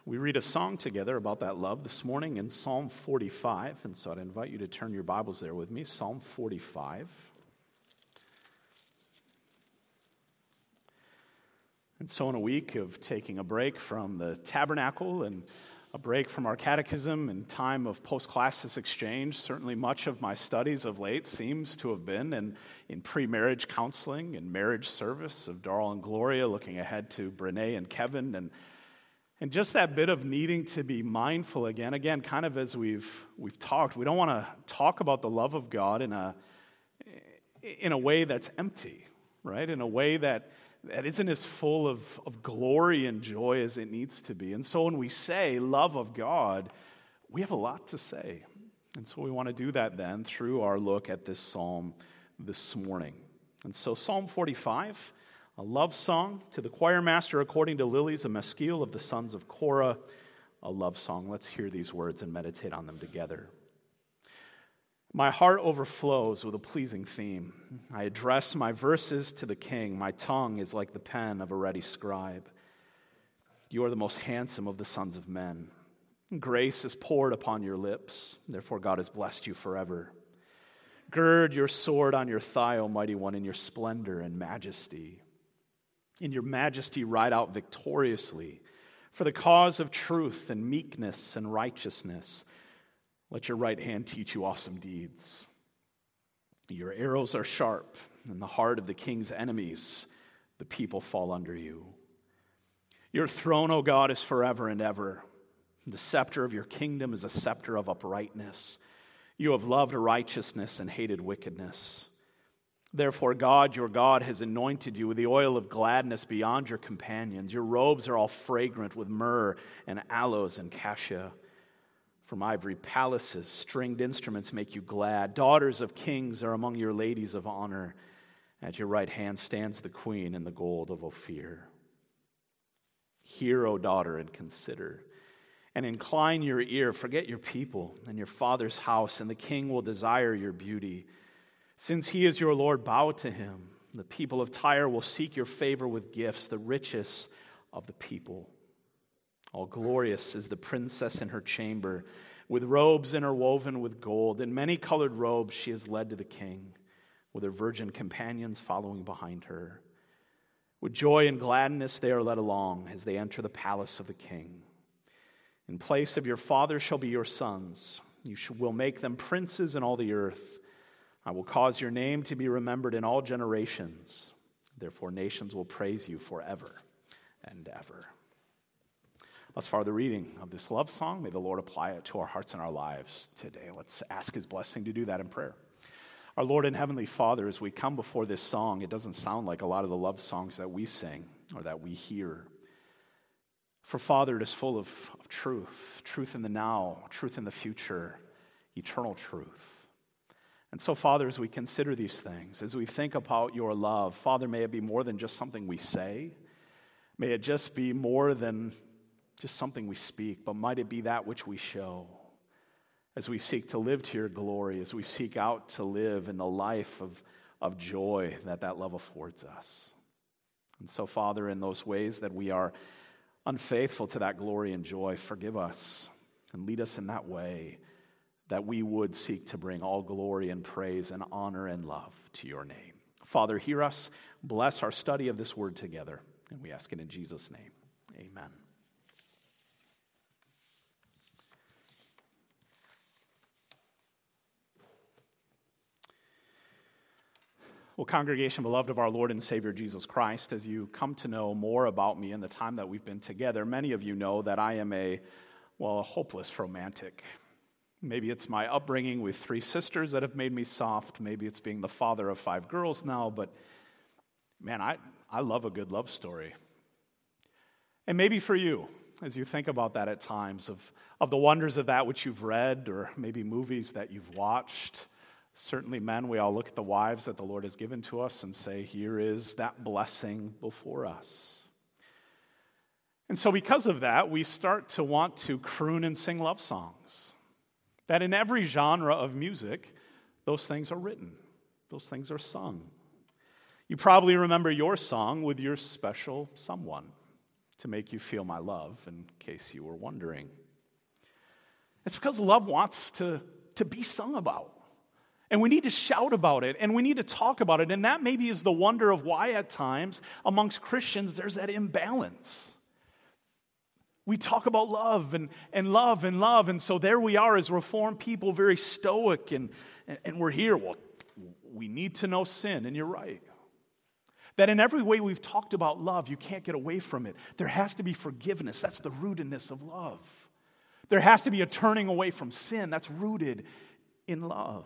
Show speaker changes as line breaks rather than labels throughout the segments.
We read a song together about that love this morning in Psalm 45, and so I'd invite you to turn your Bibles there with me, Psalm 45. And so in a week of taking a break from the tabernacle and a break from our catechism and time of post-classis exchange, certainly much of my studies of late seems to have been in pre-marriage counseling and marriage service of Darrell and Gloria, looking ahead to Brene and Kevin, and just that bit of needing to be mindful again, kind of as we've talked, we don't want to talk about the love of God in a way that's empty, right? In a way that isn't as full of glory and joy as it needs to be. And so when we say love of God, we have a lot to say. And so we want to do that then through our look at this psalm this morning. And so Psalm 45, a love song to the choir master according to Lilies, a maskil of the sons of Korah, a love song. Let's hear these words and meditate on them together. My heart overflows with a pleasing theme. I address my verses to the king. My tongue is like the pen of a ready scribe. You are the most handsome of the sons of men. Grace is poured upon your lips. Therefore God has blessed you forever. Gird your sword on your thigh, O mighty one, in your splendor and majesty. In your majesty ride out victoriously for the cause of truth and meekness and righteousness. Let your right hand teach you awesome deeds. Your arrows are sharp. In the heart of the king's enemies, the people fall under you. Your throne, O God, is forever and ever. The scepter of your kingdom is a scepter of uprightness. You have loved righteousness and hated wickedness. Therefore, God, your God, has anointed you with the oil of gladness beyond your companions. Your robes are all fragrant with myrrh and aloes and cassia. From ivory palaces, stringed instruments make you glad. Daughters of kings are among your ladies of honor. At your right hand stands the queen in the gold of Ophir. Hear, O daughter, and consider, and incline your ear. Forget your people and your father's house, and the king will desire your beauty. Since he is your Lord, bow to him. The people of Tyre will seek your favor with gifts, the richest of the people. All glorious is the princess in her chamber, with robes interwoven with gold. In many-colored robes she is led to the king, with her virgin companions following behind her. With joy and gladness they are led along as they enter the palace of the king. In place of your father shall be your sons. You will make them princes in all the earth. I will cause your name to be remembered in all generations. Therefore nations will praise you forever and ever. Thus far, the reading of this love song. May the Lord apply it to our hearts and our lives today. Let's ask his blessing to do that in prayer. Our Lord and Heavenly Father, as we come before this song, it doesn't sound like a lot of the love songs that we sing or that we hear. For Father, it is full of truth in the now, truth in the future, eternal truth. And so, Father, as we consider these things, as we think about your love, Father, may it be more than just something we say. May it just be more than just something we speak, but might it be that which we show as we seek to live to your glory, as we seek out to live in the life of joy that love affords us. And so, Father, in those ways that we are unfaithful to that glory and joy, forgive us and lead us in that way that we would seek to bring all glory and praise and honor and love to your name. Father, hear us. Bless our study of this word together. And we ask it in Jesus' name. Amen. Well, congregation, beloved of our Lord and Savior Jesus Christ, as you come to know more about me in the time that we've been together, many of you know that I am a hopeless romantic. Maybe it's my upbringing with 3 sisters that have made me soft. Maybe it's being the father of 5 girls now. But, man, I love a good love story. And maybe for you, as you think about that at times, of the wonders of that which you've read or maybe movies that you've watched. Certainly, men, we all look at the wives that the Lord has given to us and say, here is that blessing before us. And so because of that, we start to want to croon and sing love songs. That in every genre of music, those things are written. Those things are sung. You probably remember your song with your special someone. to make you feel my love, in case you were wondering. It's because love wants to be sung about. And we need to shout about it, and we need to talk about it. And that maybe is the wonder of why at times amongst Christians there's that imbalance. We talk about love and love and love, and so there we are as Reformed people, very stoic, and we're here. Well, we need to know sin, and you're right. That in every way we've talked about love, you can't get away from it. There has to be forgiveness. That's the rootedness of love. There has to be a turning away from sin. That's rooted in love.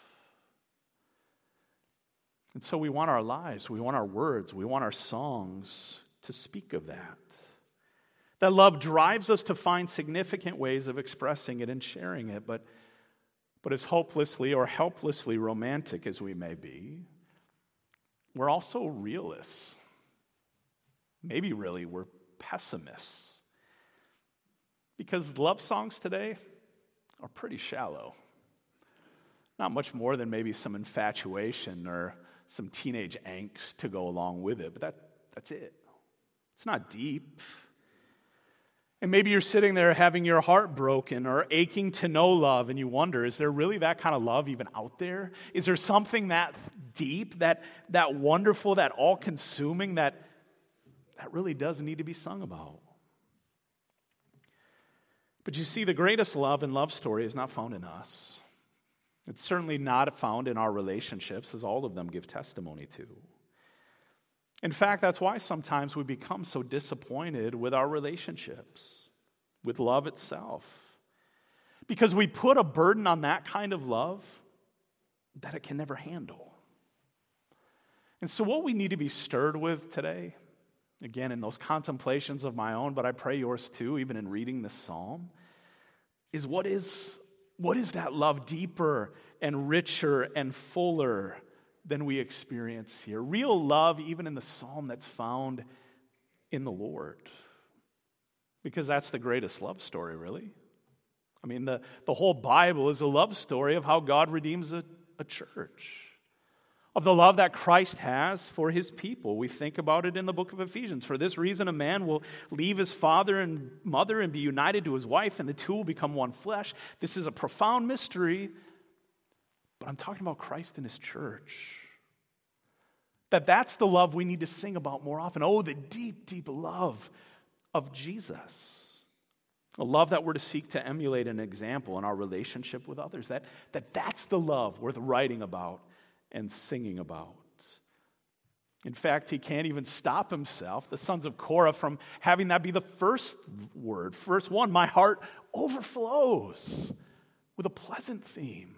And so we want our lives, we want our words, we want our songs to speak of that. That love drives us to find significant ways of expressing it and sharing it, but as hopelessly or helplessly romantic as we may be, we're also realists. Maybe really we're pessimists. Because love songs today are pretty shallow. Not much more than maybe some infatuation or some teenage angst to go along with it, but that's it. It's not deep. And maybe you're sitting there having your heart broken or aching to know love, and you wonder, is there really that kind of love even out there? Is there something that deep, that wonderful, that all-consuming, that really does need to be sung about? But you see, the greatest love and love story is not found in us. It's certainly not found in our relationships, as all of them give testimony to. In fact, that's why sometimes we become so disappointed with our relationships, with love itself. Because we put a burden on that kind of love that it can never handle. And so what we need to be stirred with today, again, in those contemplations of my own, but I pray yours too, even in reading this psalm, is what is that love deeper and richer and fuller than we experience here? Real love, even in the psalm, that's found in the Lord. Because that's the greatest love story, really. I mean, the whole Bible is a love story of how God redeems a church, of the love that Christ has for his people. We think about it in the book of Ephesians. For this reason, a man will leave his father and mother and be united to his wife, and the two will become one flesh. This is a profound mystery, but I'm talking about Christ and his church. That's the love we need to sing about more often. Oh, the deep, deep love of Jesus. A love that we're to seek to emulate an example in our relationship with others. That's the love worth writing about and singing about. In fact, he can't even stop himself, the sons of Korah, from having that be the first word. First one, my heart overflows with a pleasant theme.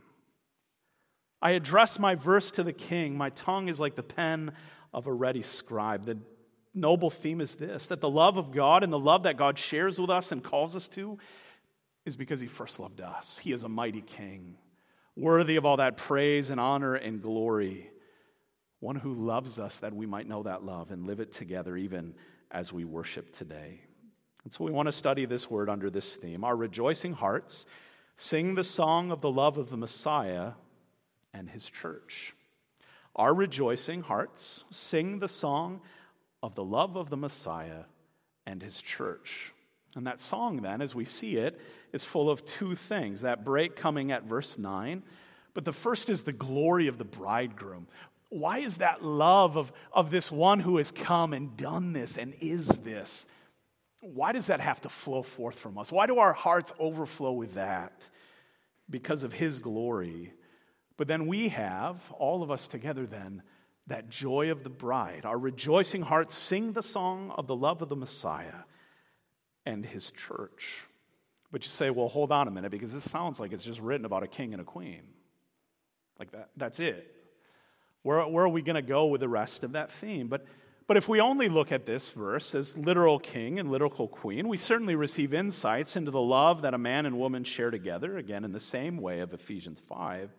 I address my verse to the king. My tongue is like the pen of a ready scribe. The noble theme is this, that the love of God and the love that God shares with us and calls us to is because he first loved us. He is a mighty king, worthy of all that praise and honor and glory. One who loves us that we might know that love and live it together even as we worship today. And so we want to study this word under this theme. Our rejoicing hearts sing the song of the love of the Messiah and his church. Our rejoicing hearts sing the song of the love of the Messiah and his church. And that song then, as we see it, is full of two things. That break coming at verse 9. But the first is the glory of the bridegroom. Why is that love of this one who has come and done this and is this? Why does that have to flow forth from us? Why do our hearts overflow with that? Because of his glory. But then we have, all of us together then, that joy of the bride. Our rejoicing hearts sing the song of the love of the Messiah and his church. But you say, well, hold on a minute, because this sounds like it's just written about a king and a queen. Like that's it. Where are we going to go with the rest of that theme? But if we only look at this verse as literal king and literal queen, we certainly receive insights into the love that a man and woman share together, again, in the same way of Ephesians 5.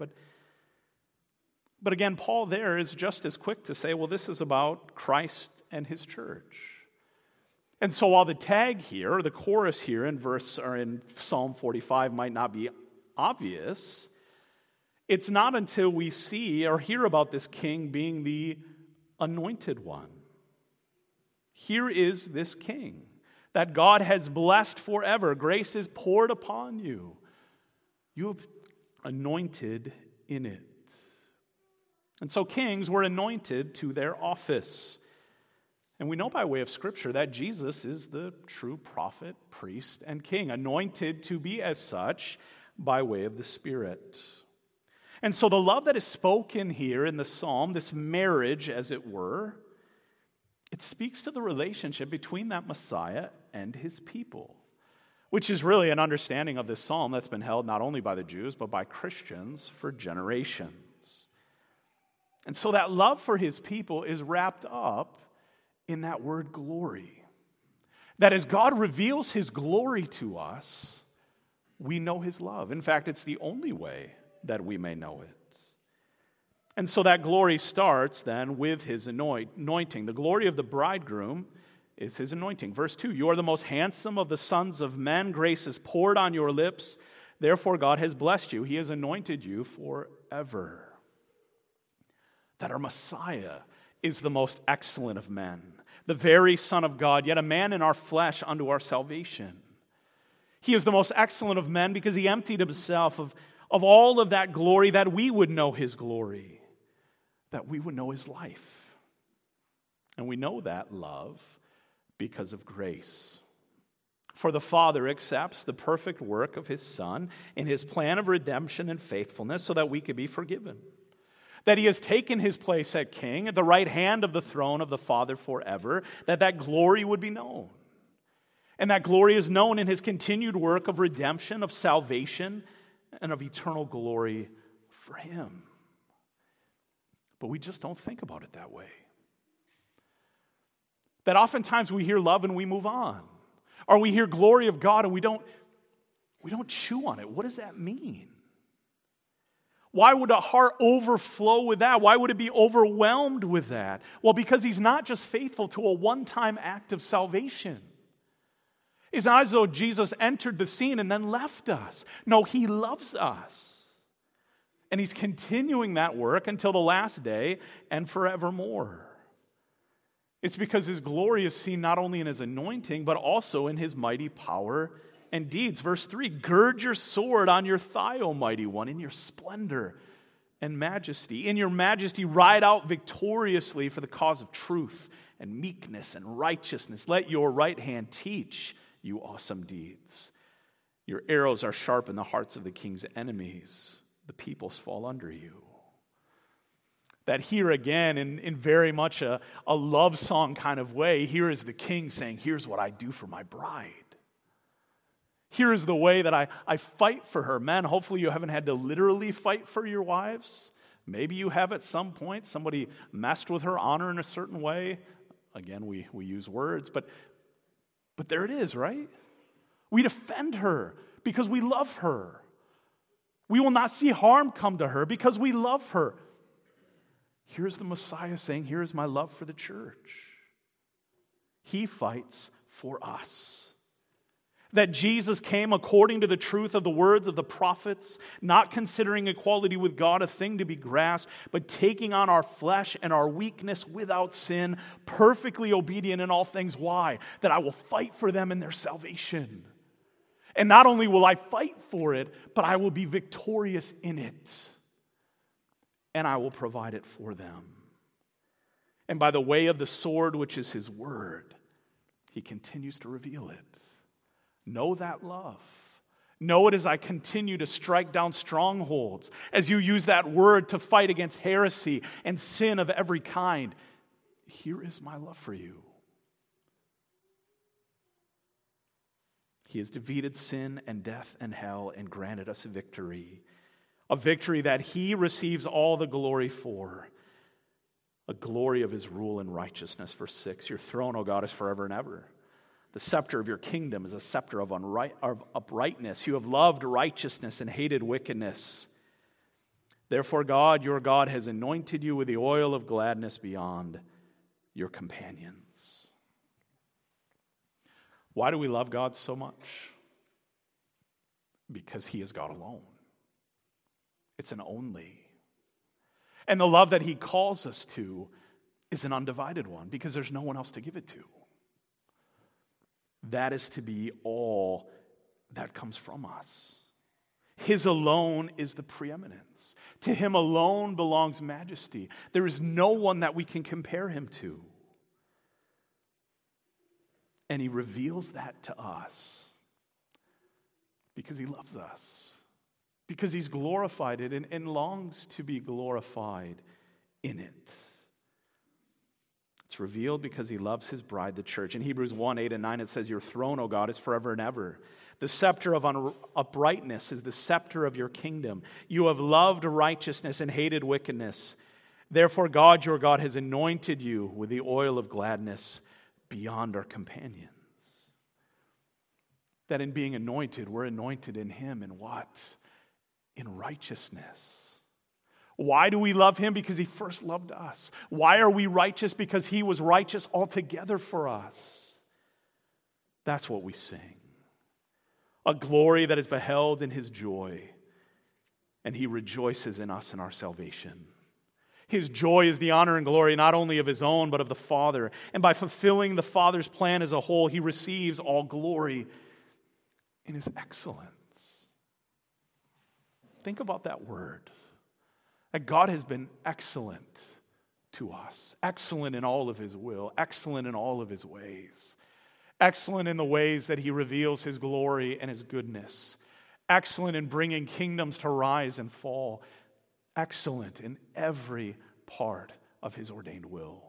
But again, Paul there is just as quick to say, well, this is about Christ and his church. And so while the tag here, or the chorus here in Psalm 45 might not be obvious, it's not until we see or hear about this king being the anointed one. Here is this king that God has blessed forever. Grace is poured upon you. You have anointed in it. And so kings were anointed to their office. And we know by way of Scripture that Jesus is the true prophet, priest, and king, anointed to be as such by way of the Spirit. And so the love that is spoken here in the psalm, this marriage, as it were, it speaks to the relationship between that Messiah and his people, which is really an understanding of this psalm that's been held not only by the Jews, but by Christians for generations. And so that love for his people is wrapped up in that word glory. That as God reveals his glory to us, we know his love. In fact, it's the only way that we may know it. And so that glory starts then with his anointing. The glory of the bridegroom is his anointing. Verse 2, you are the most handsome of the sons of men. Grace is poured on your lips. Therefore God has blessed you. He has anointed you forever. That our Messiah is the most excellent of men, the very Son of God, yet a man in our flesh unto our salvation. He is the most excellent of men because he emptied himself of all of that glory, that we would know his glory, that we would know his life. And we know that love because of grace. For the Father accepts the perfect work of his Son in his plan of redemption and faithfulness so that we could be forgiven. That he has taken his place at king at the right hand of the throne of the Father forever, that glory would be known. And that glory is known in his continued work of redemption, of salvation, and of eternal glory for him. But we just don't think about it that way. That oftentimes we hear love and we move on. Or we hear glory of God and we don't chew on it. What does that mean? Why would a heart overflow with that? Why would it be overwhelmed with that? Well, because he's not just faithful to a one-time act of salvation. It's not as though Jesus entered the scene and then left us. No, he loves us. And he's continuing that work until the last day and forevermore. It's because his glory is seen not only in his anointing, but also in his mighty power and deeds. Verse 3, gird your sword on your thigh, O mighty one, in your splendor and majesty. In your majesty, ride out victoriously for the cause of truth and meekness and righteousness. Let your right hand teach you awesome deeds. Your arrows are sharp in the hearts of the king's enemies. The peoples fall under you. That here again, in very much a love song kind of way, here is the king saying, here's what I do for my bride. Here is the way that I fight for her. Men, hopefully you haven't had to literally fight for your wives. Maybe you have at some point. Somebody messed with her honor in a certain way. Again, we use words, but there it is, right? We defend her because we love her. We will not see harm come to her because we love her. Here's the Messiah saying, here is my love for the church. He fights for us. That Jesus came according to the truth of the words of the prophets, not considering equality with God a thing to be grasped, but taking on our flesh and our weakness without sin, perfectly obedient in all things. Why? That I will fight for them in their salvation. And not only will I fight for it, but I will be victorious in it. And I will provide it for them. And by the way of the sword, which is his word, he continues to reveal it. Know that love. Know it as I continue to strike down strongholds, as you use that word to fight against heresy and sin of every kind. Here is my love for you. He has defeated sin and death and hell and granted us victory. A victory that he receives all the glory for. A glory of his rule and righteousness. Verse 6, your throne, O God, is forever and ever. The scepter of your kingdom is a scepter of uprightness. You have loved righteousness and hated wickedness. Therefore, God, your God, has anointed you with the oil of gladness beyond your companions. Why do we love God so much? Because he is God alone. It's an only. And the love that he calls us to is an undivided one because there's no one else to give it to. that is to be all that comes from us. His alone is the preeminence. To him alone belongs majesty. There is no one that we can compare him to. And he reveals that to us because he loves us, because he's glorified it and longs to be glorified in it. It's revealed because he loves his bride, the church. In Hebrews 1, 8 and 9, it says, "Your throne, O God, is forever and ever. The scepter of uprightness is the scepter of your kingdom. You have loved righteousness and hated wickedness. Therefore, God, your God, has anointed you with the oil of gladness beyond our companions." That in being anointed, we're anointed in him in what? In righteousness. Why do we love him? Because he first loved us. Why are we righteous? Because he was righteous altogether for us. That's what we sing. A glory that is beheld in his joy, and he rejoices in us in our salvation. His joy is the honor and glory not only of his own, but of the Father. And by fulfilling the Father's plan as a whole, he receives all glory in his excellence. Think about that word. That God has been excellent to us. Excellent in all of his will. Excellent in all of his ways. Excellent in the ways that he reveals his glory and his goodness. Excellent in bringing kingdoms to rise and fall. Excellent in every part of his ordained will.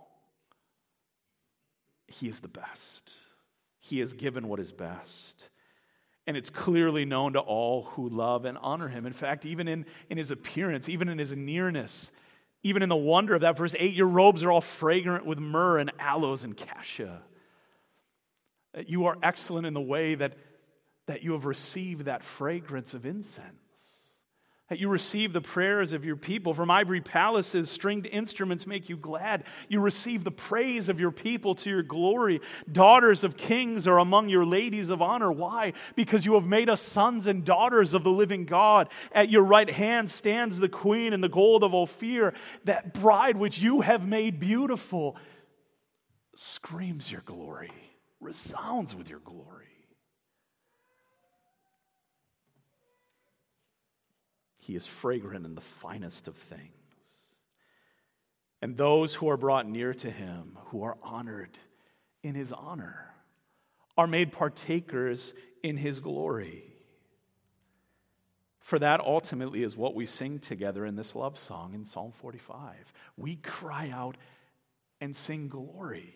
He is the best. He has given what is best. And it's clearly known to all who love and honor him. In fact, even in his appearance, even in his nearness, even in the wonder of that, verse 8, your robes are all fragrant with myrrh and aloes and cassia. You are excellent in the way that you have received that fragrance of incense. That you receive the prayers of your people. From ivory palaces, stringed instruments make you glad. You receive the praise of your people to your glory. Daughters of kings are among your ladies of honor. Why? Because you have made us sons and daughters of the living God. At your right hand stands the queen in the gold of Ophir. That bride which you have made beautiful screams your glory, resounds with your glory. He is fragrant in the finest of things. And those who are brought near to him, who are honored in his honor, are made partakers in his glory. For that ultimately is what we sing together in this love song in Psalm 45. We cry out and sing glory.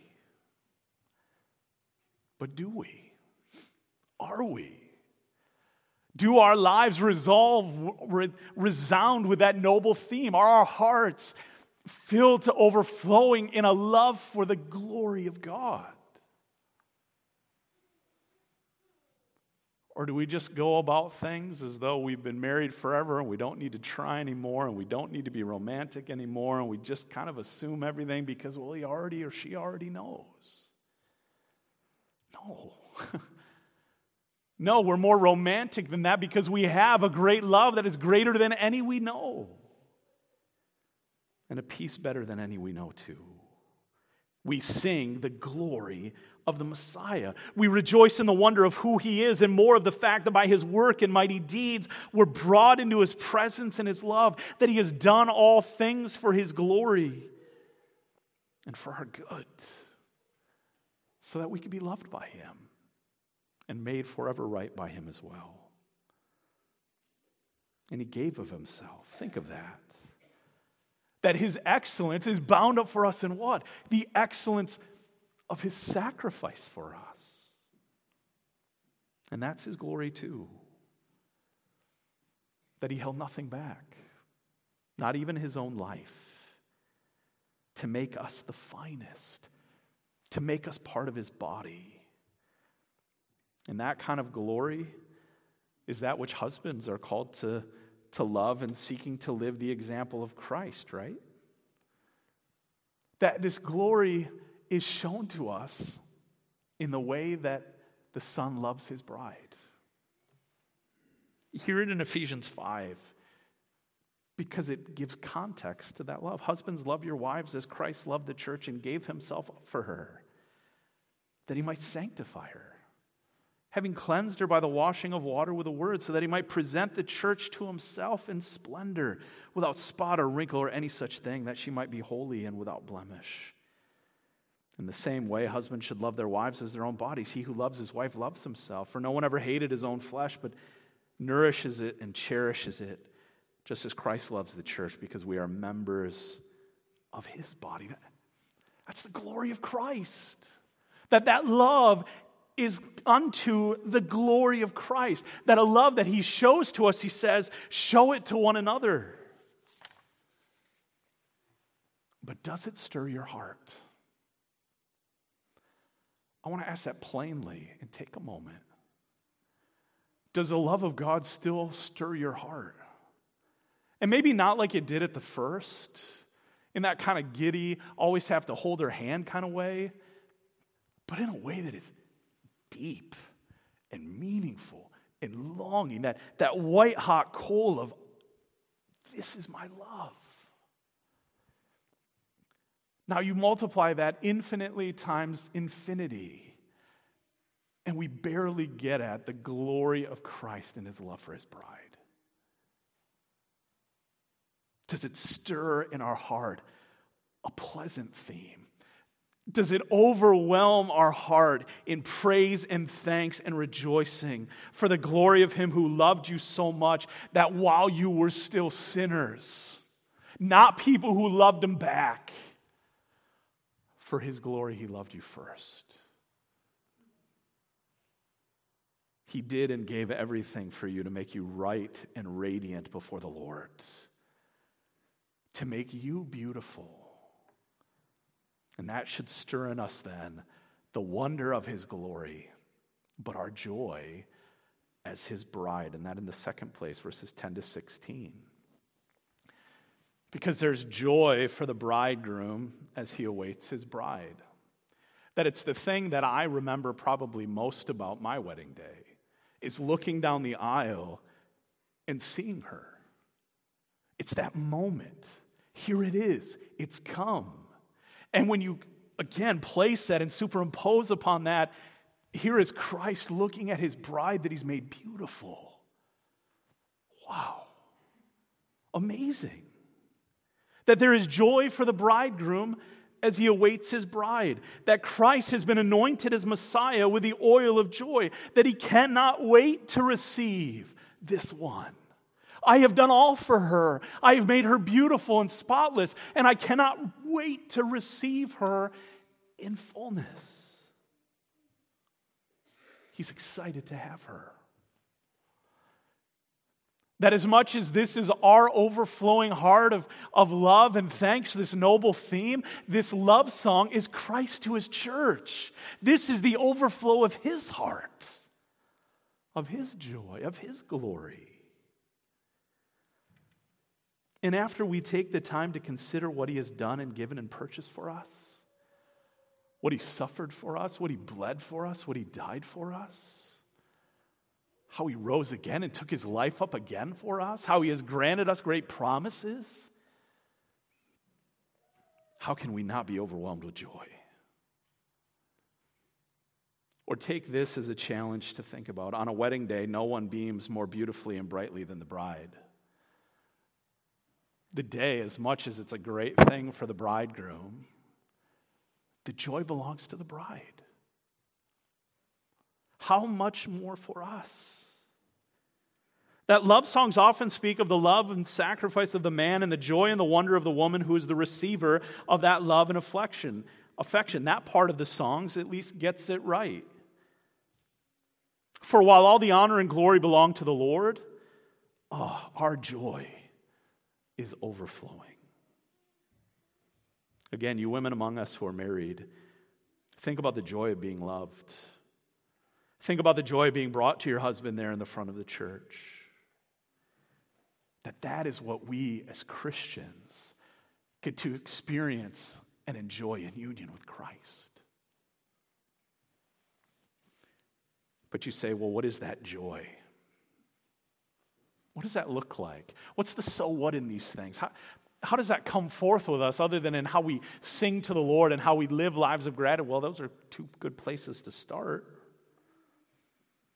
But do we? Are we? Do our lives resound with that noble theme? Are our hearts filled to overflowing in a love for the glory of God? Or do we just go about things as though we've been married forever and we don't need to try anymore and we don't need to be romantic anymore and we just kind of assume everything because, well, he already or she already knows? No. No, we're more romantic than that because we have a great love that is greater than any we know. And a peace better than any we know too. We sing the glory of the Messiah. We rejoice in the wonder of who he is and more of the fact that by his work and mighty deeds we're brought into his presence and his love, that he has done all things for his glory and for our good, so that we can be loved by him and made forever right by him as well. And he gave of himself. Think of that. That his excellence is bound up for us in what? The excellence of his sacrifice for us. And that's his glory too. That he held nothing back, not even his own life, to make us the finest, to make us part of his body. And that kind of glory is that which husbands are called to love and seeking to live the example of Christ, right? That this glory is shown to us in the way that the Son loves his bride. Hear it in Ephesians 5 because it gives context to that love. Husbands, love your wives as Christ loved the church and gave himself up for her, that he might sanctify her, having cleansed her by the washing of water with the word, so that he might present the church to himself in splendor, without spot or wrinkle or any such thing, that she might be holy and without blemish. In the same way, husbands should love their wives as their own bodies. He who loves his wife loves himself, for no one ever hated his own flesh, but nourishes it and cherishes it, just as Christ loves the church, because we are members of his body. That's the glory of Christ. That love is unto the glory of Christ. That a love that he shows to us, he says, show it to one another. But does it stir your heart? I want to ask that plainly and take a moment. Does the love of God still stir your heart? And maybe not like it did at the first, in that kind of giddy, always have to hold her hand kind of way, but in a way that is deep and meaningful and longing, that white hot coal of, this is my love. Now you multiply that infinitely times infinity, and we barely get at the glory of Christ and his love for his bride. Does it stir in our heart a pleasant theme? Does it overwhelm our heart in praise and thanks and rejoicing for the glory of him who loved you so much that while you were still sinners, not people who loved him back, for his glory he loved you first. He did and gave everything for you to make you right and radiant before the Lord, to make you beautiful. And that should stir in us then the wonder of his glory, but our joy as his bride. And that in the second place, verses 10 to 16. Because there's joy for the bridegroom as he awaits his bride. That it's the thing that I remember probably most about my wedding day, is looking down the aisle and seeing her. It's that moment. Here it is. It's come. And when you, again, place that and superimpose upon that, here is Christ looking at his bride that he's made beautiful. Wow. Amazing. That there is joy for the bridegroom as he awaits his bride. That Christ has been anointed as Messiah with the oil of joy. That he cannot wait to receive this one. I have done all for her. I have made her beautiful and spotless, and I cannot wait to receive her in fullness. He's excited to have her. That as much as this is our overflowing heart of love and thanks, this noble theme, this love song is Christ to his church. This is the overflow of his heart, of his joy, of his glory. And after we take the time to consider what he has done and given and purchased for us, what he suffered for us, what he bled for us, what he died for us, how he rose again and took his life up again for us, how he has granted us great promises, how can we not be overwhelmed with joy? Or take this as a challenge to think about. On a wedding day, no one beams more beautifully and brightly than the bride. The day, as much as it's a great thing for the bridegroom, the joy belongs to the bride. How much more for us? That love songs often speak of the love and sacrifice of the man and the joy and the wonder of the woman who is the receiver of that love and affection. That part of the songs at least gets it right. For while all the honor and glory belong to the Lord, our joy is overflowing. Again, you women among us who are married, think about the joy of being loved. Think about the joy of being brought to your husband there in the front of the church. That is what we as Christians get to experience and enjoy in union with Christ. But you say, well, what is that joy? What does that look like? What's the so what in these things? How does that come forth with us other than in how we sing to the Lord and how we live lives of gratitude? Well, those are two good places to start.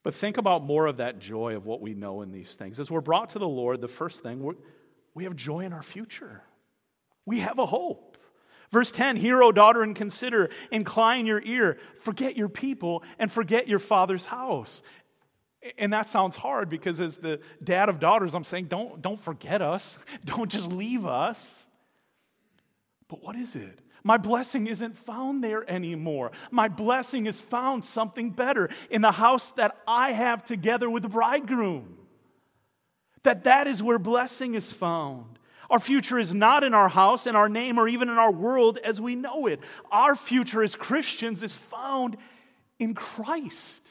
But think about more of that joy of what we know in these things. As we're brought to the Lord, the first thing, we have joy in our future. We have a hope. Verse 10, hear, O daughter, and consider, incline your ear, forget your people, and forget your father's house. And that sounds hard because as the dad of daughters, I'm saying, don't forget us. Don't just leave us. But what is it? My blessing isn't found there anymore. My blessing is found something better in the house that I have together with the bridegroom. That is where blessing is found. Our future is not in our house, in our name, or even in our world as we know it. Our future as Christians is found in Christ.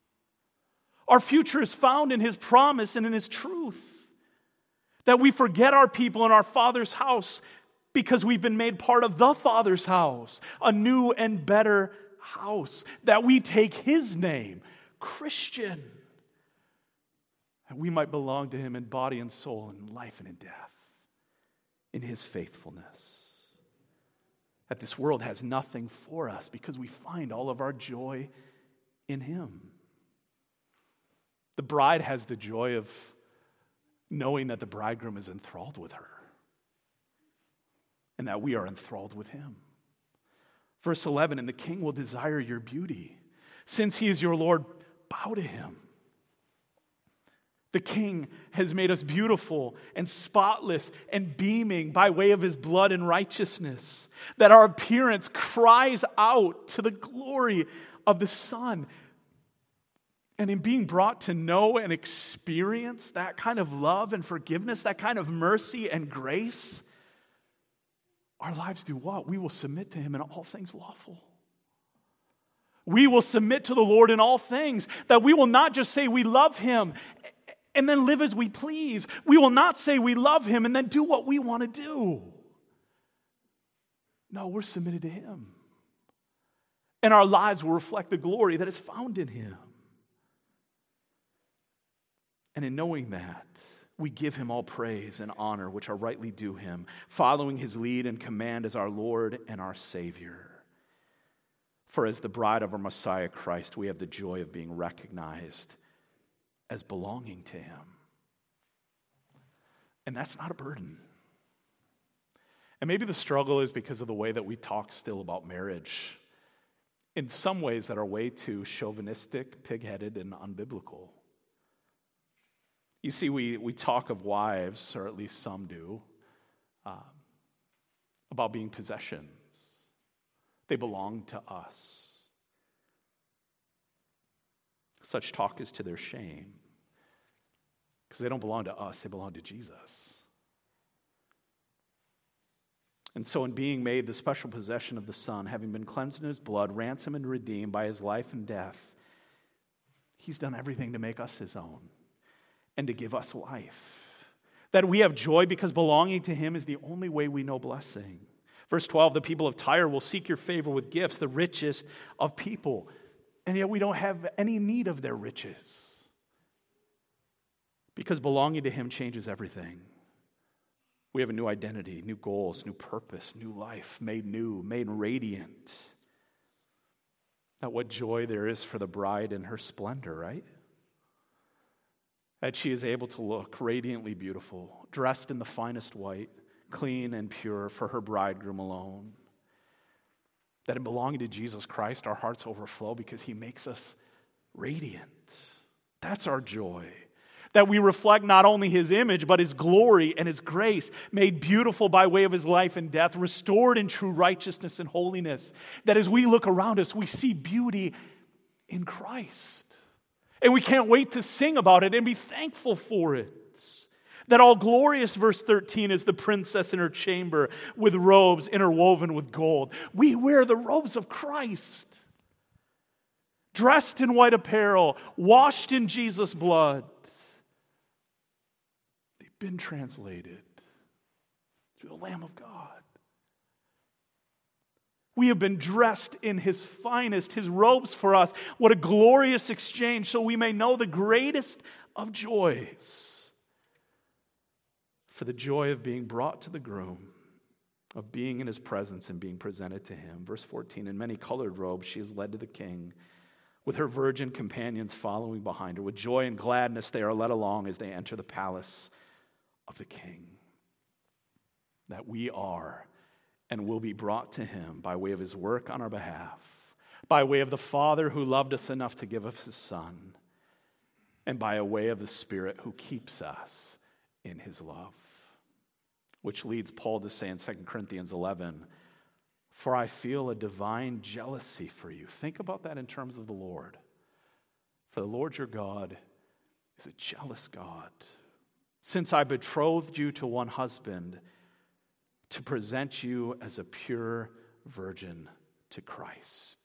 Our future is found in His promise and in His truth. That we forget our people in our Father's house because we've been made part of the Father's house, a new and better house. That we take His name, Christian, that we might belong to Him in body and soul, in life and in death, in His faithfulness. That this world has nothing for us because we find all of our joy in Him. The bride has the joy of knowing that the bridegroom is enthralled with her and that we are enthralled with Him. Verse 11, and the king will desire your beauty. Since He is your Lord, bow to Him. The King has made us beautiful and spotless and beaming by way of His blood and righteousness, that our appearance cries out to the glory of the Son. And in being brought to know and experience that kind of love and forgiveness, that kind of mercy and grace, our lives do what? We will submit to Him in all things lawful. We will submit to the Lord in all things, that we will not just say we love Him and then live as we please. We will not say we love Him and then do what we want to do. No, we're submitted to Him. And our lives will reflect the glory that is found in Him. And in knowing that, we give Him all praise and honor which are rightly due Him, following His lead and command as our Lord and our Savior. For as the bride of our Messiah Christ, we have the joy of being recognized as belonging to Him. And that's not a burden. And maybe the struggle is because of the way that we talk still about marriage, in some ways that are way too chauvinistic, pig-headed, and unbiblical. You see, we talk of wives, or at least some do, about being possessions. They belong to us. Such talk is to their shame, because they don't belong to us, they belong to Jesus. And so in being made the special possession of the Son, having been cleansed in His blood, ransomed and redeemed by His life and death, He's done everything to make us His own and to give us life. That we have joy because belonging to Him is the only way we know blessing. Verse 12, the people of Tyre will seek your favor with gifts, the richest of people. And yet we don't have any need of their riches. Because belonging to Him changes everything. We have a new identity, new goals, new purpose, new life, made new, made radiant. That what joy there is for the bride in her splendor, right? That she is able to look radiantly beautiful, dressed in the finest white, clean and pure for her bridegroom alone. That in belonging to Jesus Christ, our hearts overflow because He makes us radiant. That's our joy. That we reflect not only His image, but His glory and His grace, made beautiful by way of His life and death, restored in true righteousness and holiness. That as we look around us, we see beauty in Christ. And we can't wait to sing about it and be thankful for it. That all glorious, verse 13, is the princess in her chamber with robes interwoven with gold. We wear the robes of Christ. Dressed in white apparel, washed in Jesus' blood. They've been translated through the Lamb of God. We have been dressed in His finest, His robes for us. What a glorious exchange, so we may know the greatest of joys. For the joy of being brought to the groom, of being in His presence and being presented to Him. Verse 14, in many colored robes she is led to the king. with her virgin companions following behind her. With joy and gladness they are led along as they enter the palace of the King. That we are and will be brought to him by way of his work on our behalf, by way of the Father who loved us enough to give us his Son, and by a way of the Spirit who keeps us in his love. Which leads Paul to say in 2 Corinthians 11, "For I feel a divine jealousy for you." Think about that in terms of the Lord. For the Lord your God is a jealous God. Since I betrothed you to one husband, to present you as a pure virgin to Christ.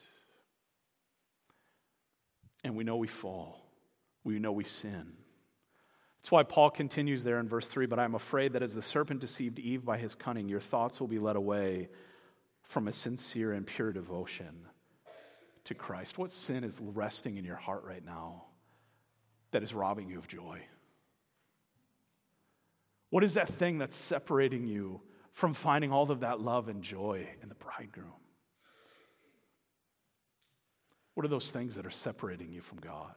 And we know we fall. We know we sin. That's why Paul continues there in verse 3, "But I'm afraid that as the serpent deceived Eve by his cunning, your thoughts will be led away from a sincere and pure devotion to Christ." What sin is resting in your heart right now that is robbing you of joy? What is that thing that's separating you from finding all of that love and joy in the bridegroom? What are those things that are separating you from God?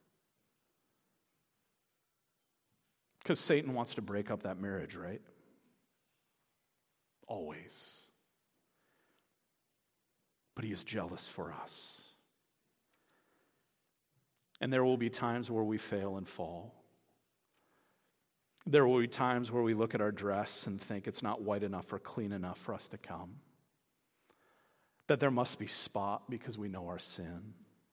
Because Satan wants to break up that marriage, right? Always. But he is jealous for us. And there will be times where we fail and fall. There will be times where we look at our dress and think it's not white enough or clean enough for us to come. That there must be spot because we know our sin.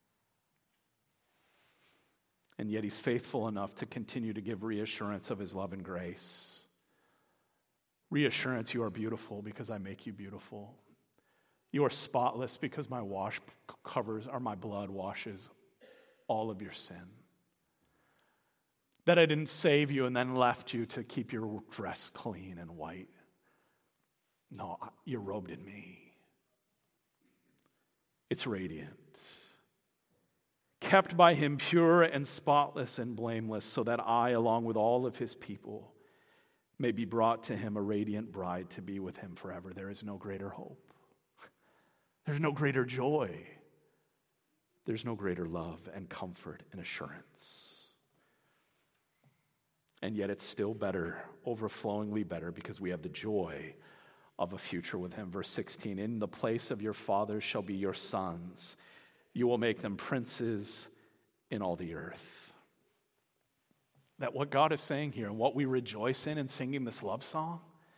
And yet he's faithful enough to continue to give reassurance of his love and grace. Reassurance, you are beautiful because I make you beautiful. You are spotless because my wash covers, or my blood washes all of your sin. That I didn't save you and then left you to keep your dress clean and white. No, you're robed in me. It's radiant. Kept by him pure and spotless and blameless, so that I, along with all of his people, may be brought to him a radiant bride to be with him forever. There is no greater hope. There's no greater joy. There's no greater love and comfort and assurance. And yet it's still better, overflowingly better, because we have the joy of a future with him. Verse 16, "In the place of your fathers shall be your sons. You will make them princes in all the earth." That what God is saying here and what we rejoice in singing this love song,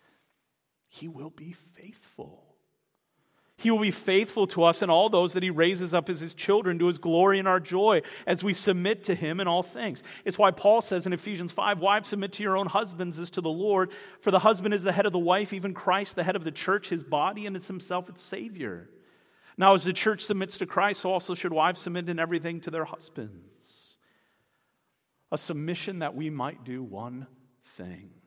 he will be faithful. He will be faithful to us and all those that he raises up as his children to his glory and our joy as we submit to him in all things. It's why Paul says in Ephesians 5, "Wives, submit to your own husbands as to the Lord, for the husband is the head of the wife, even Christ, the head of the church, his body, and is himself its Savior. Now as the church submits to Christ, so also should wives submit in everything to their husbands." A submission that we might do one thing,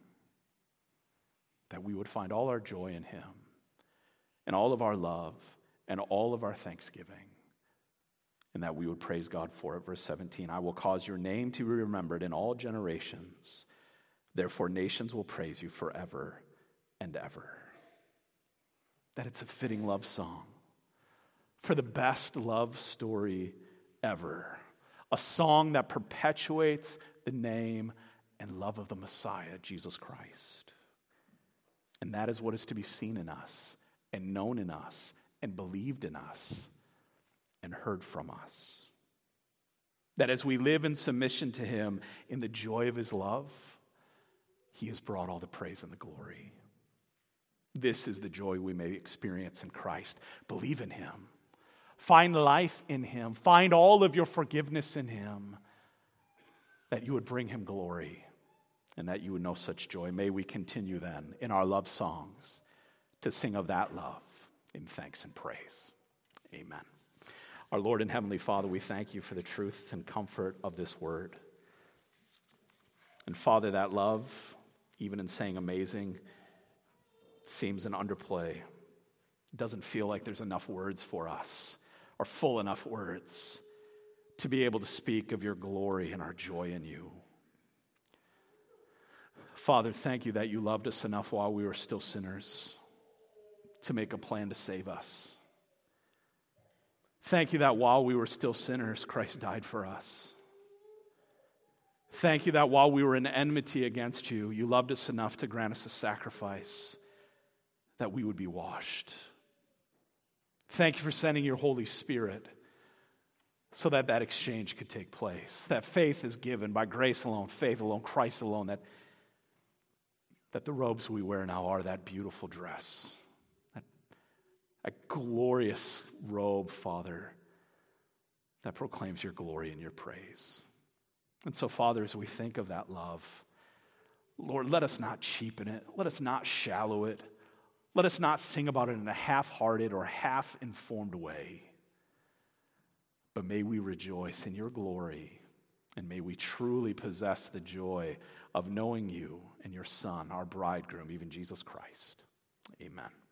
that we would find all our joy in him, and all of our love, and all of our thanksgiving, and that we would praise God for it. Verse 17, "I will cause your name to be remembered in all generations. Therefore nations will praise you forever and ever." That it's a fitting love song for the best love story ever. A song that perpetuates the name and love of the Messiah, Jesus Christ. And that is what is to be seen in us, and known in us, and believed in us, and heard from us. That as we live in submission to him in the joy of his love, he has brought all the praise and the glory. This is the joy we may experience in Christ. Believe in him. Find life in him. Find all of your forgiveness in him, that you would bring him glory, and that you would know such joy. May we continue then in our love songs to sing of that love in thanks and praise. Amen. Our Lord and Heavenly Father, we thank you for the truth and comfort of this word. And Father, that love, even in saying amazing, seems an underplay. It doesn't feel like there's enough words for us, or full enough words, to be able to speak of your glory and our joy in you. Father, thank you that you loved us enough while we were still sinners to make a plan to save us. Thank you that while we were still sinners, Christ died for us. Thank you that while we were in enmity against you, you loved us enough to grant us a sacrifice that we would be washed. Thank you for sending your Holy Spirit so that that exchange could take place. That faith is given by grace alone, faith alone, Christ alone, that the robes we wear now are that beautiful dress, that glorious robe, Father, that proclaims your glory and your praise. And so, Father, as we think of that love, Lord, let us not cheapen it. Let us not shallow it. Let us not sing about it in a half-hearted or half-informed way. But may we rejoice in your glory, and may we truly possess the joy of knowing you and your Son, our bridegroom, even Jesus Christ. Amen.